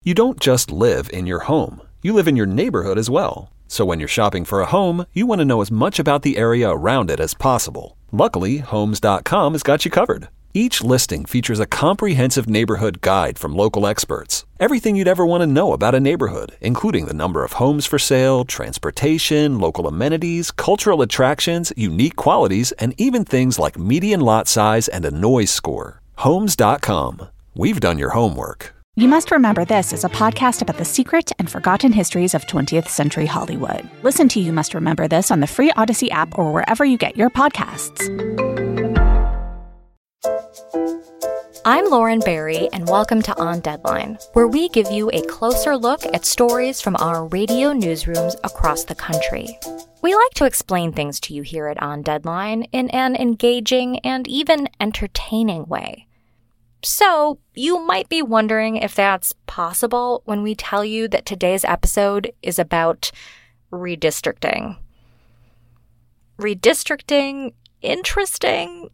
You don't just live in your home. You live in your neighborhood as well. So when you're shopping for a home, you want to know as much about the area around it as possible. Luckily, Homes.com has got you covered. Each listing features a comprehensive neighborhood guide from local experts. Everything you'd ever want to know about a neighborhood, including the number of homes for sale, transportation, local amenities, cultural attractions, unique qualities, and even things like median lot size and a noise score. Homes.com. We've done your homework. You Must Remember This is a podcast about the secret and forgotten histories of 20th century Hollywood. Listen to You Must Remember This on the free Odyssey app or wherever you get your podcasts. I'm Lauren Barry, and welcome to On Deadline, where we give you a closer look at stories from our radio newsrooms across the country. We like to explain things to you here at On Deadline in an engaging and even entertaining way. So, you might be wondering if that's possible when we tell you that today's episode is about redistricting. Redistricting? Interesting?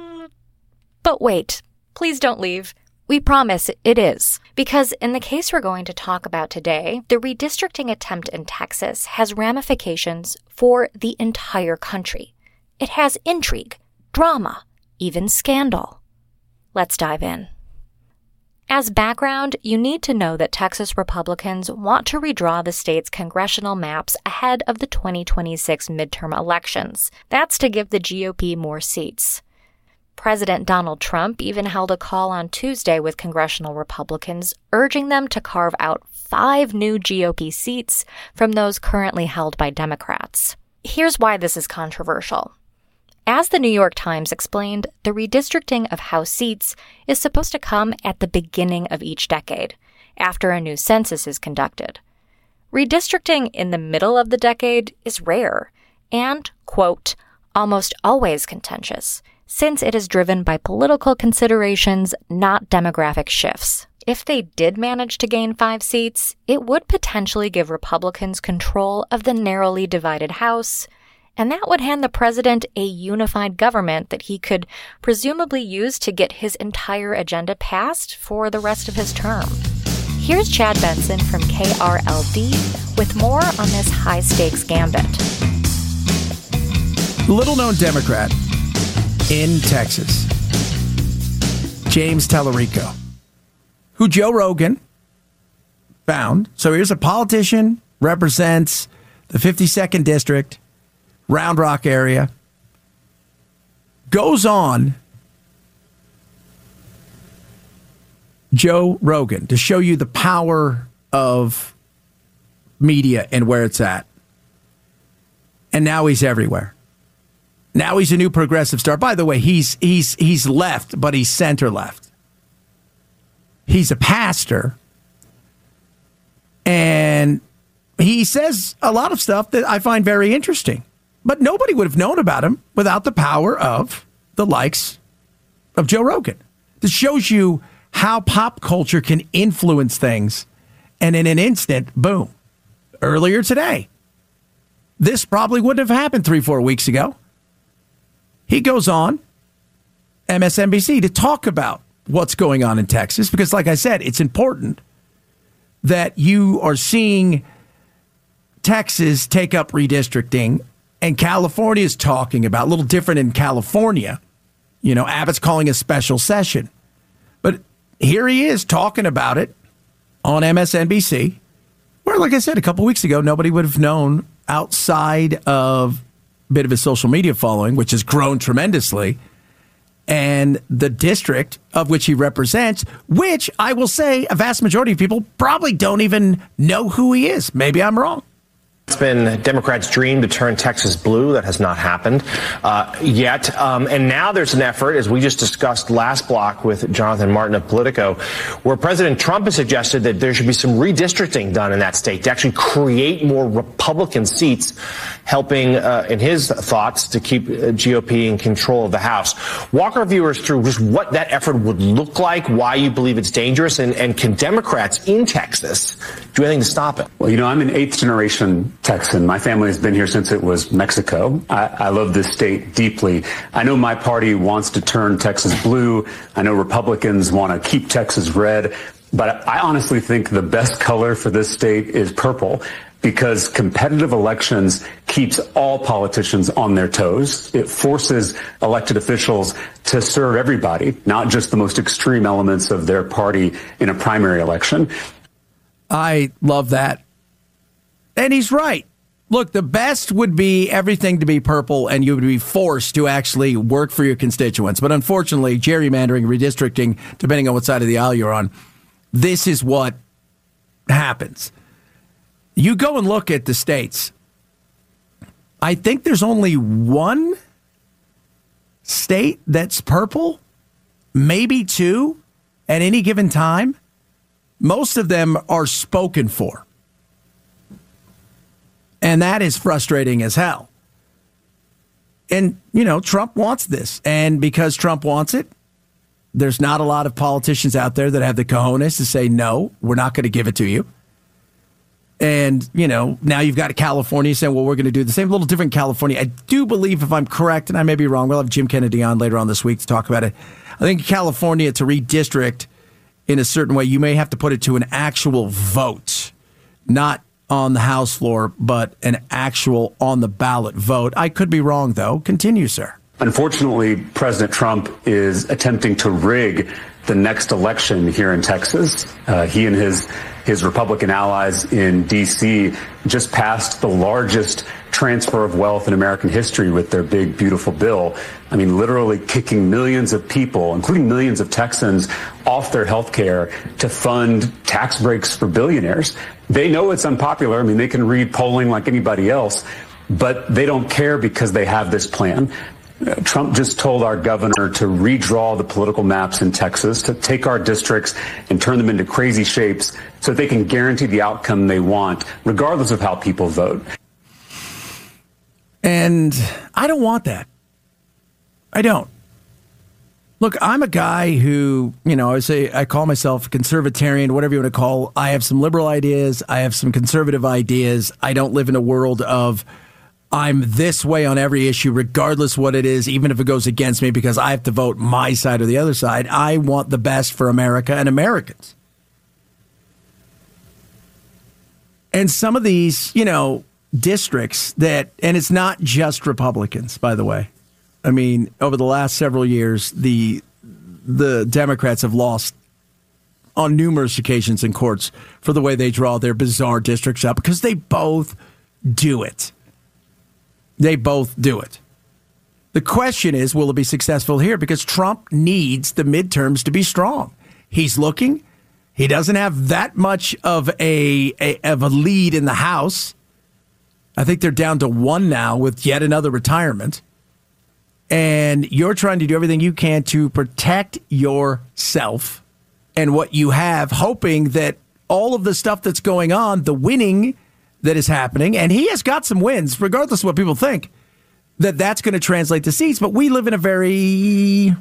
But wait, please don't leave. We promise it is. Because in the case we're going to talk about today, the redistricting attempt in Texas has ramifications for the entire country. It has intrigue, drama, even scandal. Let's dive in. As background, you need to know that Texas Republicans want to redraw the state's congressional maps ahead of the 2026 midterm elections. That's to give the GOP more seats. President Donald Trump even held a call on Tuesday with congressional Republicans, urging them to carve out 5 new GOP seats from those currently held by Democrats. Here's why this is controversial. As the New York Times explained, the redistricting of House seats is supposed to come at the beginning of each decade, after a new census is conducted. Redistricting in the middle of the decade is rare and, quote, almost always contentious, since it is driven by political considerations, not demographic shifts. If they did manage to gain 5 seats, it would potentially give Republicans control of the narrowly divided House, and that would hand the president a unified government that he could presumably use to get his entire agenda passed for the rest of his term. Here's Chad Benson from KRLD with more on this high-stakes gambit. Little-known Democrat in Texas, James Tallarico, who Joe Rogan found. So here's a politician, represents the 52nd District, Round Rock area, goes on Joe Rogan to show you the power of media and where it's at. And now he's everywhere. Now he's a new progressive star. By the way, he's left, but he's center left. He's a pastor. And he says a lot of stuff that I find very interesting. But nobody would have known about him without the power of the likes of Joe Rogan. This shows you how pop culture can influence things. And in an instant, boom. Earlier today, this probably wouldn't have happened 3-4 weeks ago. He goes on MSNBC to talk about what's going on in Texas. Because like I said, it's important that you are seeing Texas take up redistricting. And California is talking about, a little different in California. You know, Abbott's calling a special session. But here he is talking about it on MSNBC, where, like I said, a couple weeks ago, nobody would have known outside of a bit of his social media following, which has grown tremendously, and the district of which he represents, which I will say a vast majority of people probably don't even know who he is. Maybe I'm wrong. It's been Democrats' dream to turn Texas blue. That has not happened yet. And now there's an effort, as we just discussed last block with Jonathan Martin of Politico, where President Trump has suggested that there should be some redistricting done in that state to actually create more Republican seats, helping, in his thoughts, to keep GOP in control of the House. Walk our viewers through just what that effort would look like, why you believe it's dangerous, and can Democrats in Texas do anything to stop it? Well, you know, I'm an 8th generation Texan. My family has been here since it was Mexico. I love this state deeply. I know my party wants to turn Texas blue. I know Republicans want to keep Texas red. But I honestly think the best color for this state is purple, because competitive elections keeps all politicians on their toes. It forces elected officials to serve everybody, not just the most extreme elements of their party in a primary election. I love that. And he's right. Look, the best would be everything to be purple and you would be forced to actually work for your constituents. But unfortunately, gerrymandering, redistricting, depending on what side of the aisle you're on, this is what happens. You go and look at the states. I think there's only one state that's purple, maybe two at any given time. Most of them are spoken for. And that is frustrating as hell. And, Trump wants this. And because Trump wants it, there's not a lot of politicians out there that have the cojones to say, no, we're not going to give it to you. And, now you've got California saying, well, we're going to do the same. A little different California. I do believe, if I'm correct, and I may be wrong, we'll have Jim Kennedy on later on this week to talk about it. I think California, to redistrict in a certain way, you may have to put it to an actual vote, not on the House floor, but an actual on the ballot vote. I could be wrong, though. Continue, sir. Unfortunately, President Trump is attempting to rig the next election here in Texas. He and his Republican allies in D.C. just passed the largest transfer of wealth in American history with their big, beautiful bill. I mean, literally kicking millions of people, including millions of Texans, off their health care to fund tax breaks for billionaires. They know it's unpopular. I mean, they can read polling like anybody else, but they don't care because they have this plan. Trump just told our governor to redraw the political maps in Texas, to take our districts and turn them into crazy shapes so that they can guarantee the outcome they want, regardless of how people vote. And I don't want that. I don't. Look, I'm a guy who, I call myself a conservatarian, whatever you want to call. I have some liberal ideas. I have some conservative ideas. I don't live in a world of I'm this way on every issue, regardless what it is, even if it goes against me, because I have to vote my side or the other side. I want the best for America and Americans. And some of these, districts that, and it's not just Republicans, by the way. I mean, over the last several years, the Democrats have lost on numerous occasions in courts for the way they draw their bizarre districts up, because they both do it. They both do it. The question is, will it be successful here? Because Trump needs the midterms to be strong. He's looking. He doesn't have that much of a lead in the House. I think they're down to one now with yet another retirement. And you're trying to do everything you can to protect yourself and what you have, hoping that all of the stuff that's going on, the winning that is happening, and he has got some wins, regardless of what people think, that's going to translate to seats. But we live in a very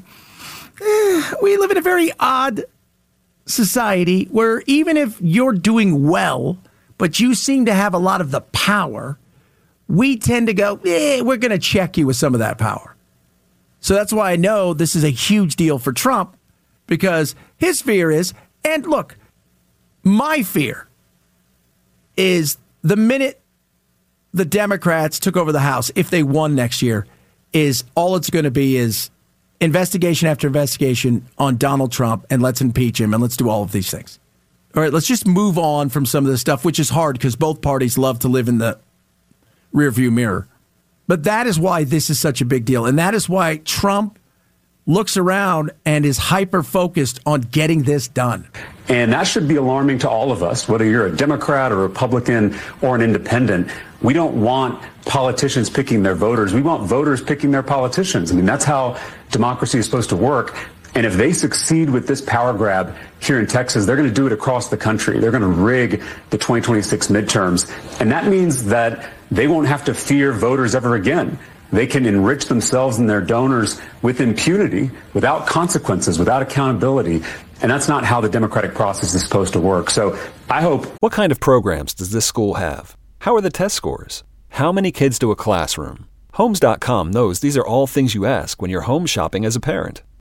odd society where even if you're doing well, but you seem to have a lot of the power, we tend to go, we're going to check you with some of that power. So that's why I know this is a huge deal for Trump, because his fear is, and look, my fear is the minute the Democrats took over the House, if they won next year, is all it's going to be is investigation after investigation on Donald Trump, and let's impeach him, and let's do all of these things. All right, let's just move on from some of this stuff, which is hard because both parties love to live in the rearview mirror. But that is why this is such a big deal. And that is why Trump looks around and is hyper-focused on getting this done. And that should be alarming to all of us, whether you're a Democrat or Republican or an independent. We don't want politicians picking their voters. We want voters picking their politicians. I mean, that's how democracy is supposed to work. And if they succeed with this power grab here in Texas, they're going to do it across the country. They're going to rig the 2026 midterms. And that means that they won't have to fear voters ever again. They can enrich themselves and their donors with impunity, without consequences, without accountability. And that's not how the democratic process is supposed to work. So I hope. What kind of programs does this school have? How are the test scores? How many kids to a classroom? Homes.com knows these are all things you ask when you're home shopping as a parent.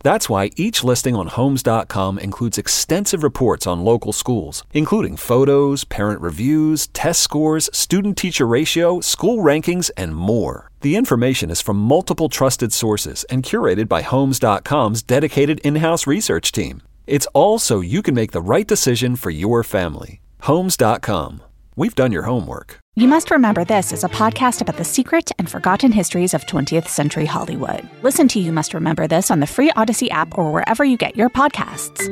That's why each listing on Homes.com includes extensive reports on local schools, including photos, parent reviews, test scores, student-teacher ratio, school rankings, and more. The information is from multiple trusted sources and curated by Homes.com's dedicated in-house research team. It's all so you can make the right decision for your family. Homes.com. We've done your homework. You Must Remember This is a podcast about the secret and forgotten histories of 20th century Hollywood. Listen to You Must Remember This on the free Odyssey app or wherever you get your podcasts.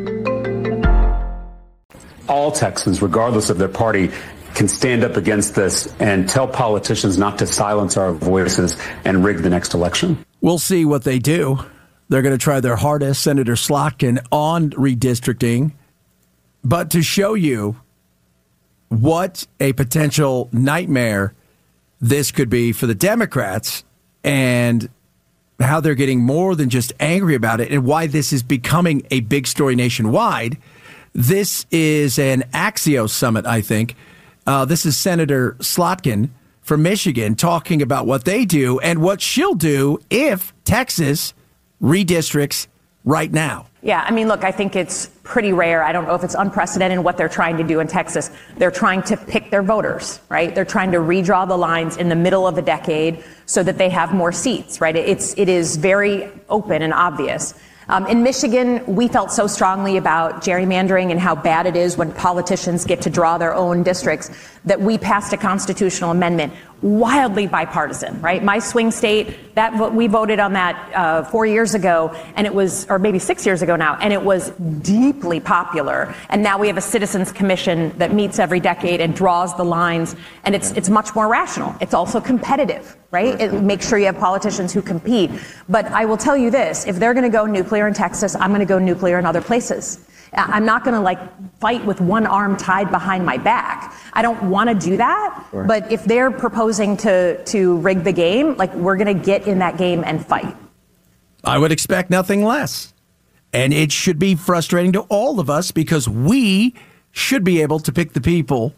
All Texans, regardless of their party, can stand up against this and tell politicians not to silence our voices and rig the next election. We'll see what they do. They're going to try their hardest, Senator Slotkin, on redistricting. But to show you what a potential nightmare this could be for the Democrats and how they're getting more than just angry about it and why this is becoming a big story nationwide. This is an Axios summit, I think. This is Senator Slotkin from Michigan talking about what they do and what she'll do if Texas redistricts right now. Yeah, I mean, look, I think it's pretty rare. I don't know if it's unprecedented what they're trying to do in Texas. They're trying to pick their voters, right? They're trying to redraw the lines in the middle of a decade so that they have more seats, right? It is very open and obvious. In Michigan, we felt so strongly about gerrymandering and how bad it is when politicians get to draw their own districts that we passed a constitutional amendment, wildly bipartisan, right? My swing state, we voted on that 4 years ago, and it was, or maybe 6 years ago now, and it was deeply popular. And now we have a citizens commission that meets every decade and draws the lines, and it's much more rational. It's also competitive, right? It makes sure you have politicians who compete. But I will tell you this, if they're going to go nuclear in Texas, I'm going to go nuclear in other places. I'm not going to fight with one arm tied behind my back. I don't want to do that. Sure. But if they're proposing to rig the game, we're going to get in that game and fight. I would expect nothing less. And it should be frustrating to all of us because we should be able to pick the people,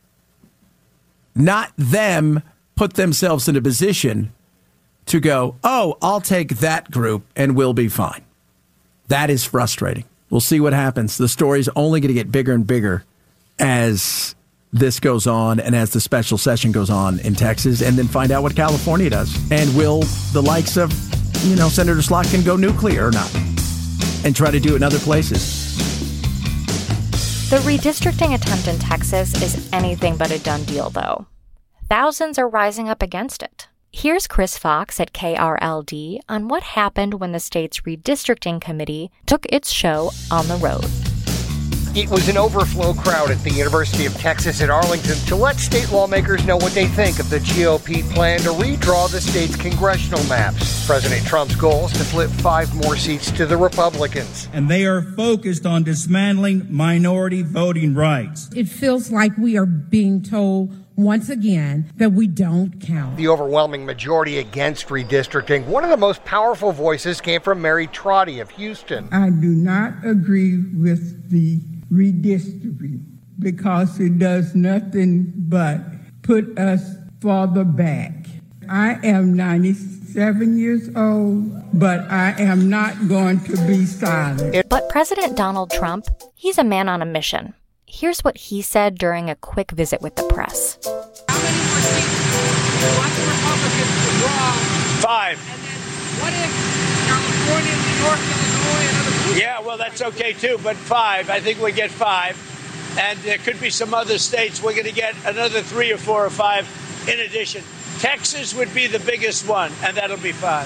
not them put themselves in a position to go, oh, I'll take that group and we'll be fine. That is frustrating. We'll see what happens. The story's only going to get bigger and bigger as this goes on and as the special session goes on in Texas, and then find out what California does. And will the likes of, Senator Slotkin go nuclear or not and try to do it in other places? The redistricting attempt in Texas is anything but a done deal, though. Thousands are rising up against it. Here's Chris Fox at KRLD on what happened when the state's redistricting committee took its show on the road. It was an overflow crowd at the University of Texas at Arlington to let state lawmakers know what they think of the GOP plan to redraw the state's congressional maps. President Trump's goal is to flip 5 more seats to the Republicans. And they are focused on dismantling minority voting rights. It feels like we are being told once again that we don't count. The overwhelming majority against redistricting. One of the most powerful voices came from Mary Trotty of Houston. I do not agree with the redistricting because it does nothing but put us farther back. I am 97 years old, but I am not going to be silent. But President Donald Trump, he's a man on a mission. Here's what he said during a quick visit with the press. How many more seats do you want the Republicans to draw? 5. And then what if California, New York, Illinois, and other places? Yeah, well, that's okay, too, but 5. I think we get 5. And there could be some other states. We're going to get another 3 or 4 or 5 in addition. Texas would be the biggest one, and that'll be 5.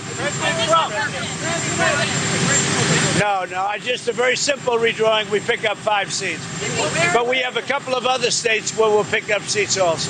No, just a very simple redrawing. We pick up 5 seats. But we have a couple of other states where we'll pick up seats also.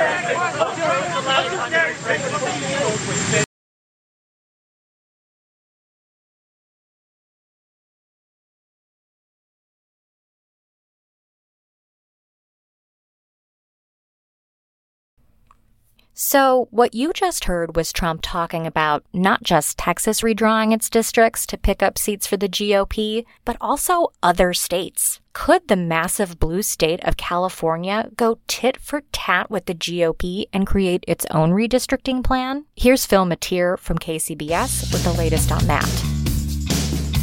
So what you just heard was Trump talking about not just Texas redrawing its districts to pick up seats for the GOP, but also other states. Could the massive blue state of California go tit for tat with the GOP and create its own redistricting plan? Here's Phil Matier from KCBS with the latest on that.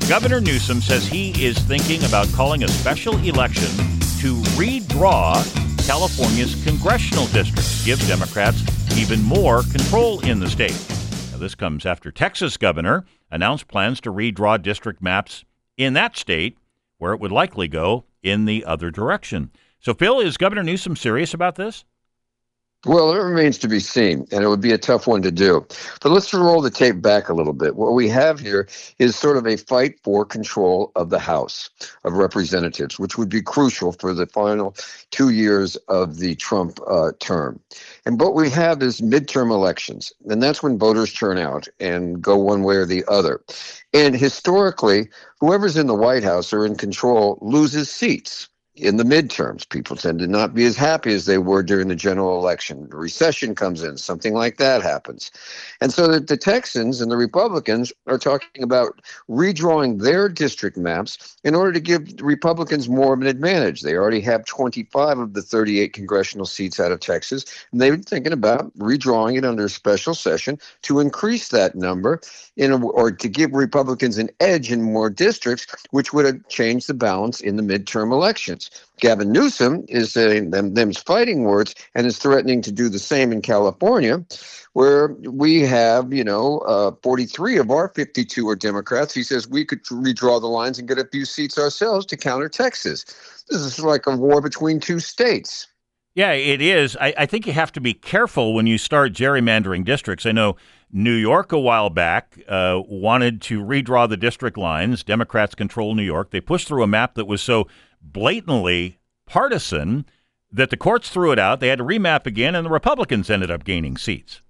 Governor Newsom says he is thinking about calling a special election to redraw California's congressional districts, give Democrats even more control in the state. Now, this comes after Texas governor announced plans to redraw district maps in that state, where it would likely go in the other direction. So, Phil, is Governor Newsom serious about this? Well, it remains to be seen, and it would be a tough one to do. But let's roll the tape back a little bit. What we have here is sort of a fight for control of the House of Representatives, which would be crucial for the final 2 years of the Trump term. And what we have is midterm elections, and that's when voters turn out and go one way or the other. And historically, whoever's in the White House or in control loses seats. In the midterms, people tend to not be as happy as they were during the general election. A recession comes in, something like that happens. And so the Texans and the Republicans are talking about redrawing their district maps in order to give the Republicans more of an advantage. They already have 25 of the 38 congressional seats out of Texas, and they've been thinking about redrawing it under a special session to increase that number or to give Republicans an edge in more districts, which would have changed the balance in the midterm elections. Gavin Newsom is saying them's fighting words and is threatening to do the same in California, where we have, 43 of our 52 are Democrats. He says we could redraw the lines and get a few seats ourselves to counter Texas. This is like a war between two states. Yeah, it is. I think you have to be careful when you start gerrymandering districts. I know New York a while back wanted to redraw the district lines. Democrats control New York. They pushed through a map that was so blatantly partisan that the courts threw it out. They had to remap again, and the Republicans ended up gaining seats.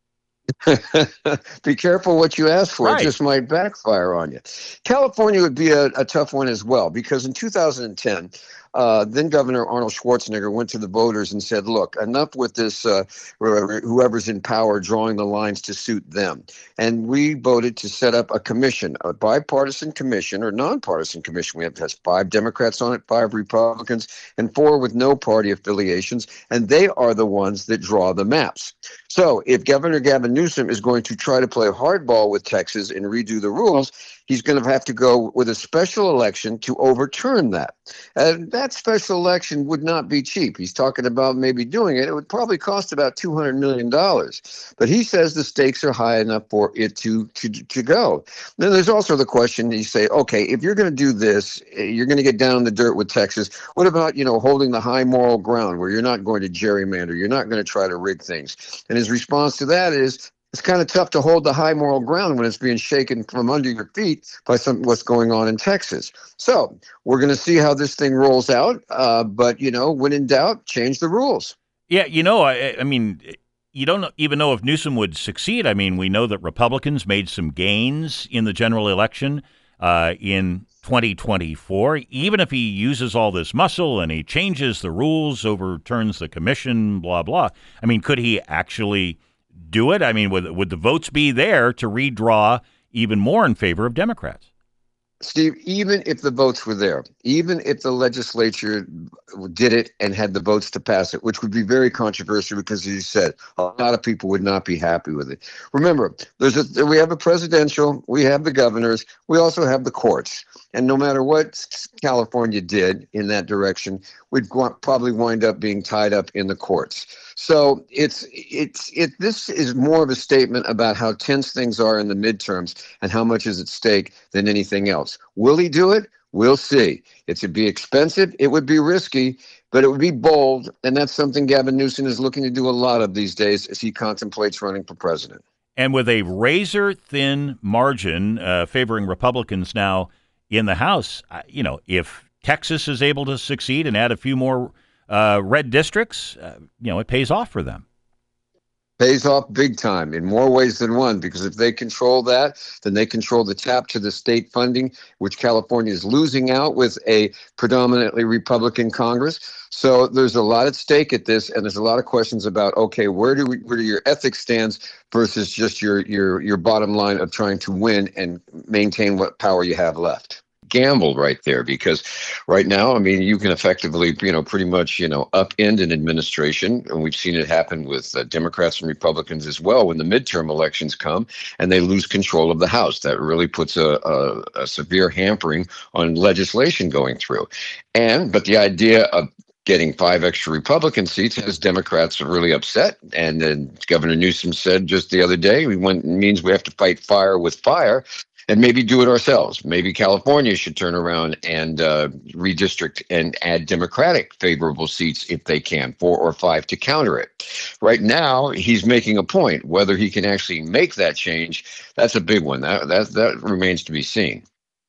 Be careful what you ask for. Right. It just might backfire on you. California would be a tough one as well, because in 2010, then Governor Arnold Schwarzenegger went to the voters and said, look, enough with this, whoever's in power drawing the lines to suit them. And we voted to set up a commission, a bipartisan commission or nonpartisan commission. We have 5 Democrats on it, 5 Republicans, and 4 with no party affiliations. And they are the ones that draw the maps. So if Governor Gavin Newsom is going to try to play hardball with Texas and redo the rules, he's going to have to go with a special election to overturn that. And that special election would not be cheap. He's talking about maybe doing it. It would probably cost about $200 million. But he says the stakes are high enough for it to go. Then there's also the question, you say, okay, if you're going to do this, you're going to get down in the dirt with Texas. What about, holding the high moral ground where you're not going to gerrymander, you're not going to try to rig things? And his response to that is, it's kind of tough to hold the high moral ground when it's being shaken from under your feet by what's going on in Texas. So we're going to see how this thing rolls out. But, when in doubt, change the rules. Yeah, I mean, you don't even know if Newsom would succeed. I mean, we know that Republicans made some gains in the general election in 2024. Even if he uses all this muscle and he changes the rules, overturns the commission, blah, blah. I mean, could he actually do it? I mean, would the votes be there to redraw even more in favor of Democrats? Steve, even if the votes were there, even if the legislature did it and had the votes to pass it, which would be very controversial because, as you said, a lot of people would not be happy with it. Remember, we have a presidential, we have the governors, we also have the courts. And no matter what California did in that direction, we'd probably wind up being tied up in the courts. So this is more of a statement about how tense things are in the midterms and how much is at stake than anything else. Will he do it? We'll see. It would be expensive. It would be risky, but it would be bold. And that's something Gavin Newsom is looking to do a lot of these days as he contemplates running for president. And with a razor-thin margin favoring Republicans now in the House, if Texas is able to succeed and add a few more red districts, it pays off for them. Pays off big time in more ways than one, because if they control that, then they control the tap to the state funding, which California is losing out with a predominantly Republican Congress. So there's a lot at stake at this, and there's a lot of questions about, okay, where do your ethics stands versus just your bottom line of trying to win and maintain what power you have left. gamble right there, because right now, I mean, you can effectively, pretty much, upend an administration. And we've seen it happen with Democrats and Republicans as well when the midterm elections come and they lose control of the House. That really puts a severe hampering on legislation going through. But the idea of getting 5 extra Republican seats has Democrats really upset. And then Governor Newsom said just the other day, it means we have to fight fire with fire and maybe do it ourselves. Maybe California should turn around and redistrict and add Democratic favorable seats if they can, 4 or 5 to counter it. Right now, he's making a point. Whether he can actually make that change, that's a big one. That remains to be seen.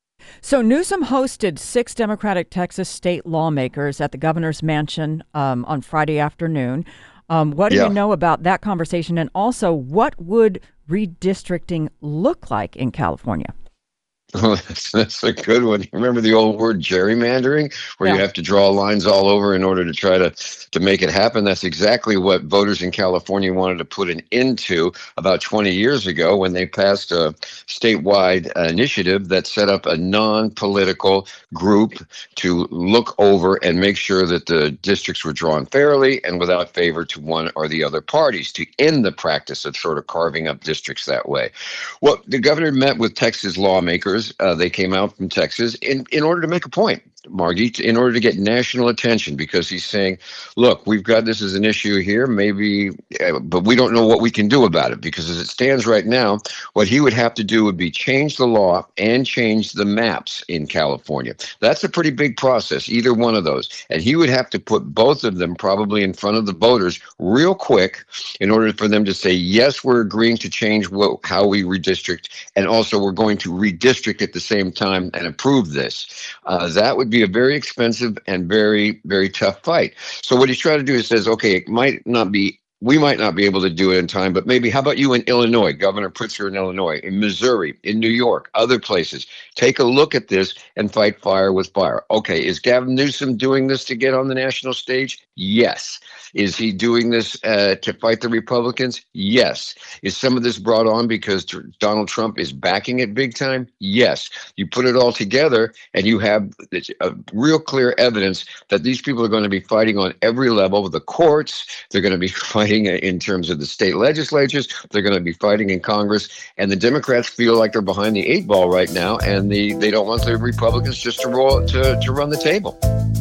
So Newsom hosted 6 Democratic Texas state lawmakers at the governor's mansion on Friday afternoon. What do you know about that conversation? And also, what would redistricting look like in California? Well, that's a good one. You remember the old word gerrymandering, where you have to draw lines all over in order to try to make it happen? That's exactly what voters in California wanted to put an end to about 20 years ago when they passed a statewide initiative that set up a non-political group to look over and make sure that the districts were drawn fairly and without favor to one or the other parties, to end the practice of sort of carving up districts that way. Well, the governor met with Texas lawmakers. They came out from Texas in order to make a point, Margie, in order to get national attention, because he's saying, look, we've got this as an issue here, maybe, but we don't know what we can do about it, because as it stands right now, what he would have to do would be change the law and change the maps in California. That's a pretty big process, either one of those. And he would have to put both of them probably in front of the voters real quick in order for them to say, yes, we're agreeing to change how we redistrict, and also we're going to redistrict at the same time and approve this. That would be a very expensive and very, very tough fight. So what he's trying to do is says, okay, we might not be able to do it in time, but maybe how about you in Illinois, Governor Pritzker in Illinois, in Missouri, in New York, other places. Take a look at this and fight fire with fire. Okay, is Gavin Newsom doing this to get on the national stage? Yes. Is he doing this to fight the Republicans? Yes. Is some of this brought on because Donald Trump is backing it big time? Yes. You put it all together and you have real clear evidence that these people are going to be fighting on every level of the courts. They're going to be fighting in terms of the state legislatures. They're going to be fighting in Congress. And the Democrats feel like they're behind the 8 ball right now, and they don't want the Republicans just to run the table.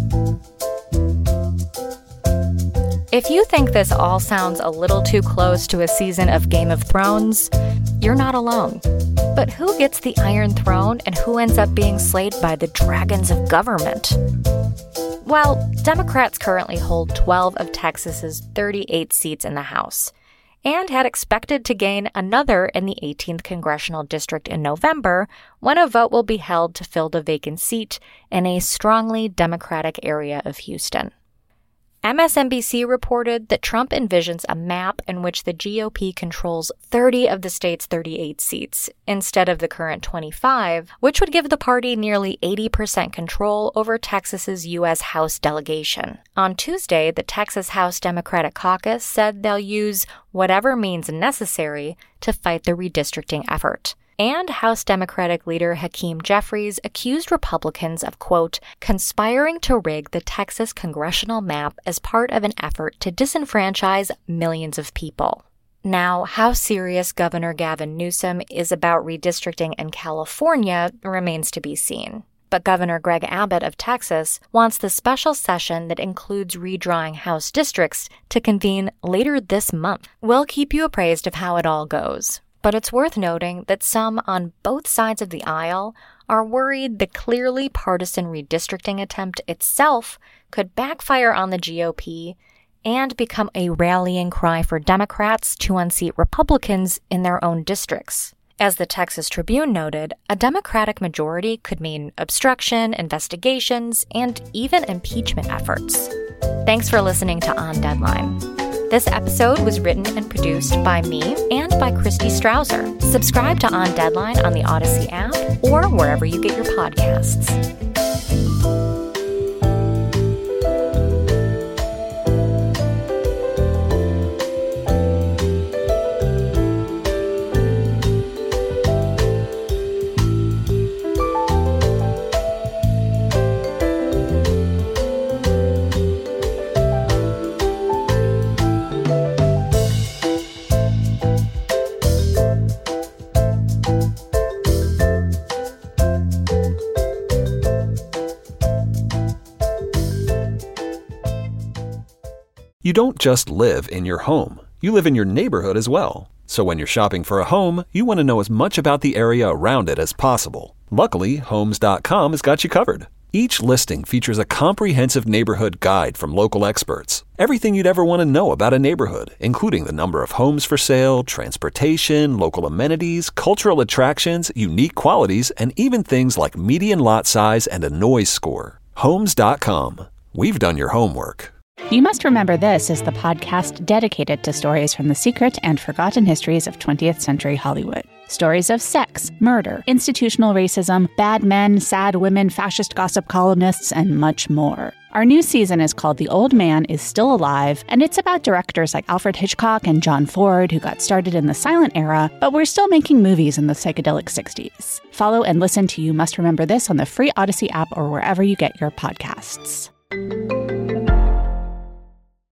If you think this all sounds a little too close to a season of Game of Thrones, you're not alone. But who gets the Iron Throne and who ends up being slayed by the dragons of government? Well, Democrats currently hold 12 of Texas's 38 seats in the House, and had expected to gain another in the 18th Congressional District in November, when a vote will be held to fill the vacant seat in a strongly Democratic area of Houston. MSNBC reported that Trump envisions a map in which the GOP controls 30 of the state's 38 seats, instead of the current 25, which would give the party nearly 80% control over Texas's U.S. House delegation. On Tuesday, the Texas House Democratic Caucus said they'll use whatever means necessary to fight the redistricting effort. And House Democratic leader Hakeem Jeffries accused Republicans of, quote, conspiring to rig the Texas congressional map as part of an effort to disenfranchise millions of people. Now, how serious Governor Gavin Newsom is about redistricting in California remains to be seen. But Governor Greg Abbott of Texas wants the special session that includes redrawing House districts to convene later this month. We'll keep you appraised of how it all goes. But it's worth noting that some on both sides of the aisle are worried the clearly partisan redistricting attempt itself could backfire on the GOP and become a rallying cry for Democrats to unseat Republicans in their own districts. As the Texas Tribune noted, a Democratic majority could mean obstruction, investigations, and even impeachment efforts. Thanks for listening to On Deadline. This episode was written and produced by me and by Christy Strausser. Subscribe to On Deadline on the Odyssey app or wherever you get your podcasts. You don't just live in your home. You live in your neighborhood as well. So when you're shopping for a home, you want to know as much about the area around it as possible. Luckily, Homes.com has got you covered. Each listing features a comprehensive neighborhood guide from local experts. Everything you'd ever want to know about a neighborhood, including the number of homes for sale, transportation, local amenities, cultural attractions, unique qualities, and even things like median lot size and a noise score. Homes.com. We've done your homework. You Must Remember This is the podcast dedicated to stories from the secret and forgotten histories of 20th century Hollywood. Stories of sex, murder, institutional racism, bad men, sad women, fascist gossip columnists, and much more. Our new season is called The Old Man Is Still Alive, and it's about directors like Alfred Hitchcock and John Ford who got started in the silent era, but were still making movies in the psychedelic 60s. Follow and listen to You Must Remember This on the free Odyssey app or wherever you get your podcasts.